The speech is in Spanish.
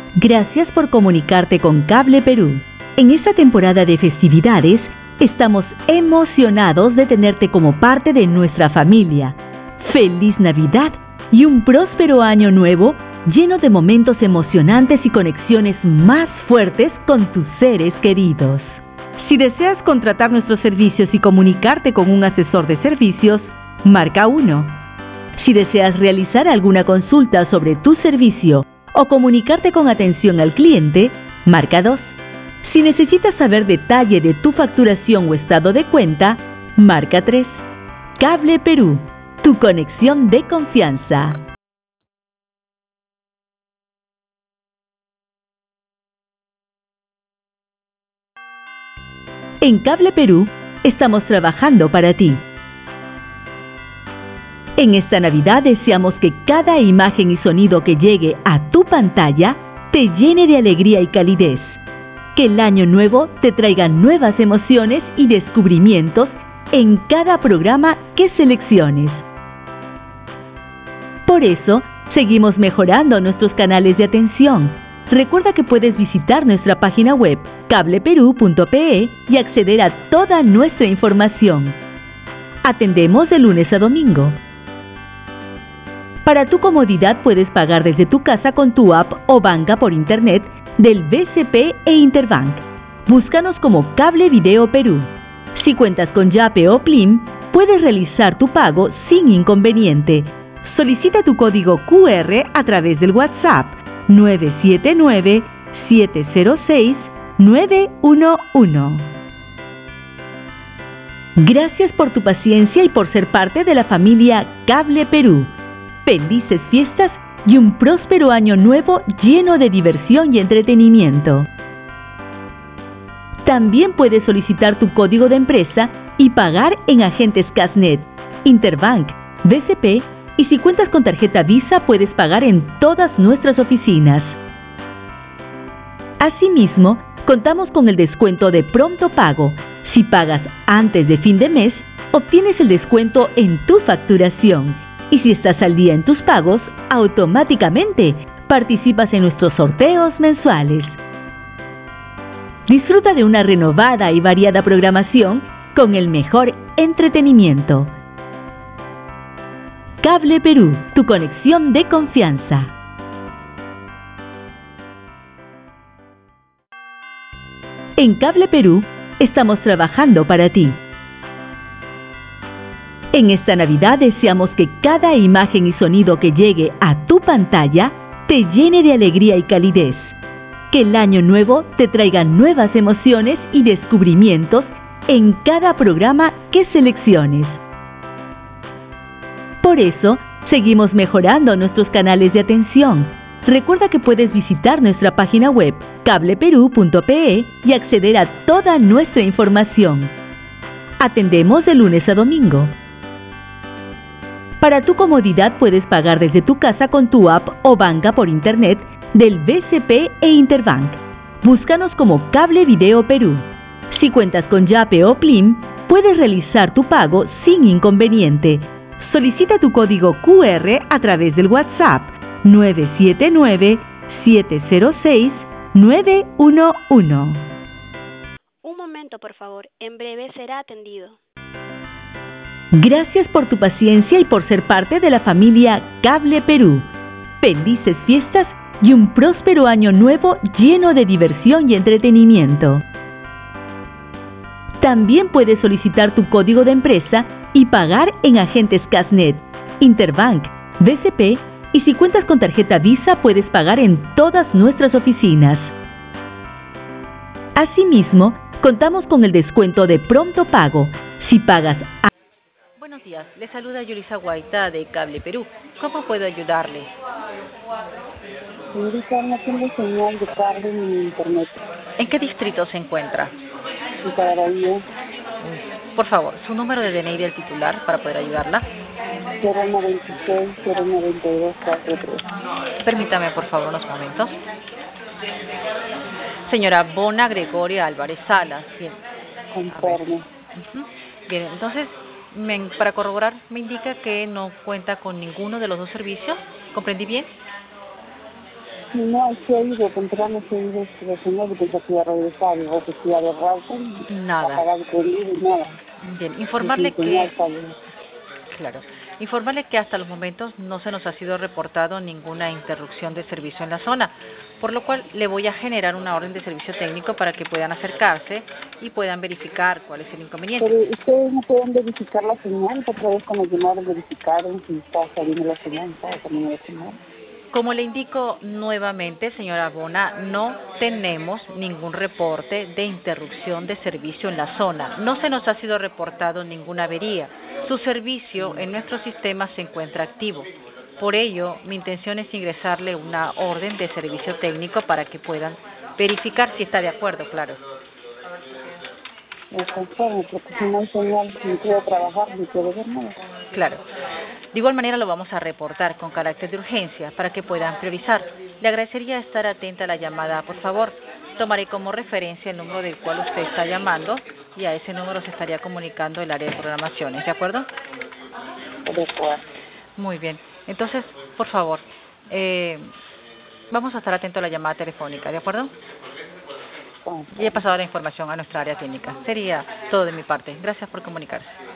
Gracias por comunicarte con Cable Perú. En esta temporada de festividades, estamos emocionados de tenerte como parte de nuestra familia. ¡Feliz Navidad y un próspero año nuevo lleno de momentos emocionantes y conexiones más fuertes con tus seres queridos! Si deseas contratar nuestros servicios y comunicarte con un asesor de servicios, marca 1. Si deseas realizar alguna consulta sobre tu servicio o comunicarte con atención al cliente, marca 2. Si necesitas saber detalle de tu facturación o estado de cuenta, marca 3. Cable Perú, tu conexión de confianza. En Cable Perú, estamos trabajando para ti. En esta Navidad deseamos que cada imagen y sonido que llegue a tu pantalla te llene de alegría y calidez. Que el año nuevo te traiga nuevas emociones y descubrimientos en cada programa que selecciones. Por eso, seguimos mejorando nuestros canales de atención. Recuerda que puedes visitar nuestra página web cableperú.pe y acceder a toda nuestra información. Atendemos de lunes a domingo. Para tu comodidad puedes pagar desde tu casa con tu app o banca por internet del BCP e Interbank. Búscanos como Cable Video Perú. Si cuentas con Yape o Plim, puedes realizar tu pago sin inconveniente. Solicita tu código QR a través del WhatsApp 979-706-911. Gracias por tu paciencia y por ser parte de la familia Cable Perú. Felices fiestas y un próspero año nuevo lleno de diversión y entretenimiento. También puedes solicitar tu código de empresa y pagar en agentes Casnet, Interbank, BCP y si cuentas con tarjeta Visa puedes pagar en todas nuestras oficinas. Asimismo, contamos con el descuento de pronto pago. Si pagas antes de fin de mes, obtienes el descuento en tu facturación. Y si estás al día en tus pagos, automáticamente participas en nuestros sorteos mensuales. Disfruta de una renovada y variada programación con el mejor entretenimiento. Cable Perú, tu conexión de confianza. En Cable Perú, estamos trabajando para ti. En esta Navidad deseamos que cada imagen y sonido que llegue a tu pantalla te llene de alegría y calidez. Que el año nuevo te traiga nuevas emociones y descubrimientos en cada programa que selecciones. Por eso, seguimos mejorando nuestros canales de atención. Recuerda que puedes visitar nuestra página web cableperú.pe y acceder a toda nuestra información. Atendemos de lunes a domingo. Para tu comodidad puedes pagar desde tu casa con tu app o banca por internet del BCP e Interbank. Búscanos como Cable Video Perú. Si cuentas con Yape o Plim, puedes realizar tu pago sin inconveniente. Solicita tu código QR a través del WhatsApp 979-706-911. Un momento, por favor. En breve será atendido. Gracias por tu paciencia y por ser parte de la familia Cable Perú. Felices fiestas y un próspero año nuevo lleno de diversión y entretenimiento. También puedes solicitar tu código de empresa y pagar en agentes Casnet, Interbank, BCP y si cuentas con tarjeta Visa puedes pagar en todas nuestras oficinas. Asimismo, contamos con el descuento de pronto pago. Si pagas a... Buenos días, le saluda Yulisa Guaita de Cable Perú. ¿Cómo puedo ayudarle? Señorita, no tengo señal de cable ni internet. ¿En qué distrito se encuentra? En Cadaraío. Por favor, su número de DNI del titular para poder ayudarla. 096-092-43. Permítame, por favor, unos momentos. Señora Bona Gregoria Álvarez Salas. Bien. Conforme. Bien, entonces, para corroborar, me indica que no cuenta con ninguno de los dos servicios. ¿Comprendí bien? No, se ha ido, temprano se ha ido la señora y pensé que iba a regresar, y que se iba de rato, y Nada. apagar el prendido y nada. Bien, Y informarle sin señal que, salió. claro, informarle que hasta los momentos no se nos ha sido reportado ninguna interrupción de servicio en la zona, por lo cual le voy a generar una orden de servicio técnico para que puedan acercarse y puedan verificar cuál es el inconveniente. Pero ustedes no pueden verificar la señal, otra vez cuando llamaron verificaron si estaba saliendo la señal, estaba saliendo la señal. Como le indico nuevamente, señora Bona, no tenemos ningún reporte de interrupción de servicio en la zona. No se nos ha sido reportado ninguna avería. Su servicio en nuestro sistema se encuentra activo. Por ello, mi intención es ingresarle una orden de servicio técnico para que puedan verificar si está de acuerdo, claro. Me conformo, porque si no hay señal, ni puedo trabajar, ni puedo ver nada. Claro. De igual manera lo vamos a reportar con carácter de urgencia para que puedan priorizar. Le agradecería estar atenta a la llamada, por favor. Tomaré como referencia el número del cual usted está llamando y a ese número se estaría comunicando el área de programaciones, ¿de acuerdo? De acuerdo. Muy bien. Entonces, por favor, vamos a estar atentos a la llamada telefónica, ¿de acuerdo? Y he pasado la información a nuestra área técnica. Sería todo de mi parte. Gracias por comunicarse.